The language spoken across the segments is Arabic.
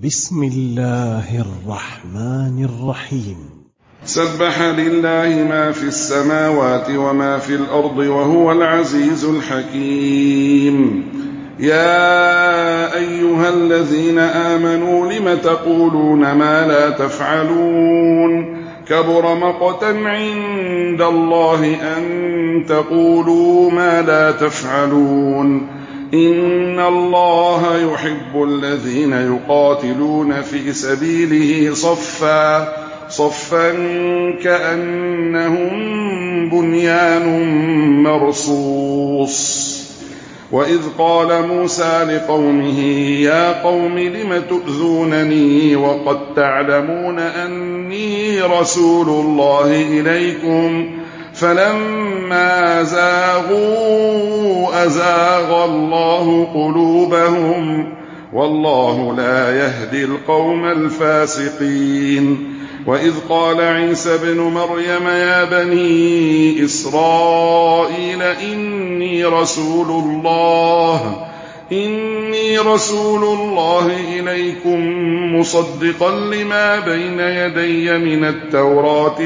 بسم الله الرحمن الرحيم. سبح لله ما في السماوات وما في الأرض وهو العزيز الحكيم. يا أيها الذين آمنوا لم تقولون ما لا تفعلون كبر مقتا عند الله أن تقولوا ما لا تفعلون إن الله يحب الذين يقاتلون في سبيله صفا كأنهم بنيان مرصوص. وإذ قال موسى لقومه يا قوم لم تؤذونني وقد تعلمون أني رسول الله إليكم فلما زاغوا أزاغ الله قلوبهم والله لا يهدي القوم الفاسقين. وإذ قال عيسى ابن مريم يا بني إسرائيل إني رسول الله إليكم مصدقا لما بين يدي من التوراة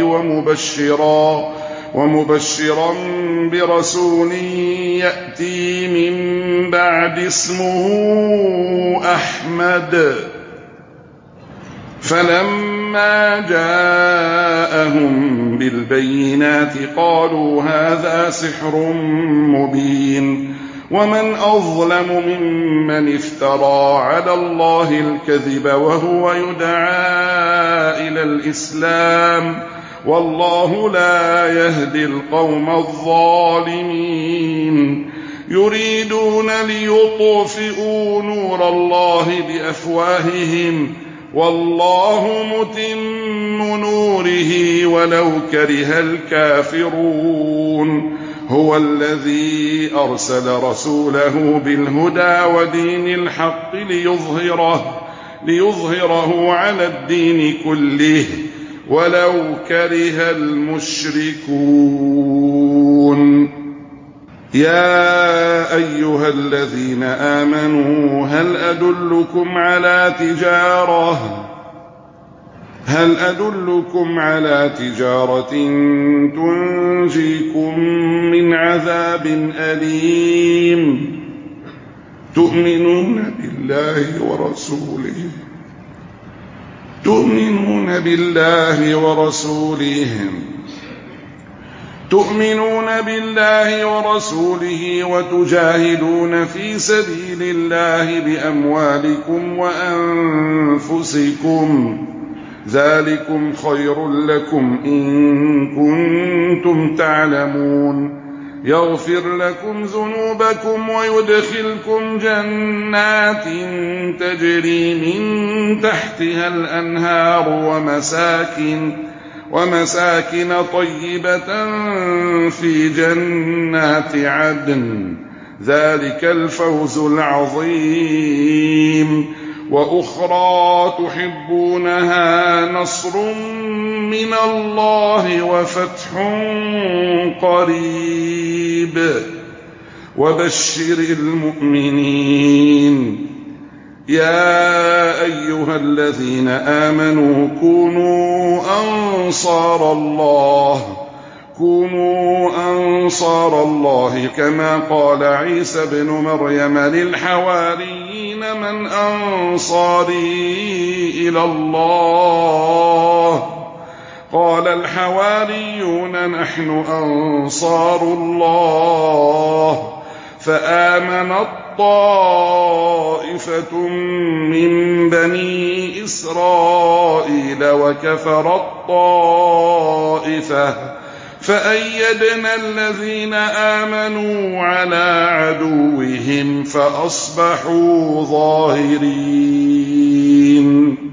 ومبشرا برسول يأتي من بعد اسمه أحمد. فلما جاءهم بالبينات قالوا هذا سحر مبين ومن أظلم ممن افترى على الله الكذب وهو يدعى إلى الإسلام والله لا يهدي القوم الظالمين. يريدون ليطفئوا نور الله بأفواههم والله متم نوره ولو كره الكافرون. هو الذي أرسل رسوله بالهدى ودين الحق ليظهره على الدين كله ولو كره المشركون. يا أيها الذين آمنوا هل أدلكم على تجارة تنجيكم من عذاب أليم تؤمنون بالله ورسوله وتجاهدون في سبيل الله بأموالكم وأنفسكم ذلكم خير لكم إن كنتم تعلمون. يغفر لكم ذنوبكم ويدخلكم جنات تجري من تحتها الأنهار ومساكن طيبة في جنات عدن ذلك الفوز العظيم. وأخرى تحبونها نصر من الله وفتح قريب وبشر المؤمنين. يا أيها الذين آمنوا كونوا أنصار الله كما قال عيسى ابن مريم للحواريين من أنصاري إلى الله قال الحواريون نحن أنصار الله. فآمنت طائفة من بني إسرائيل وكفرت طائفة فأيدنا الذين آمنوا على عدوهم فأصبحوا ظاهرين.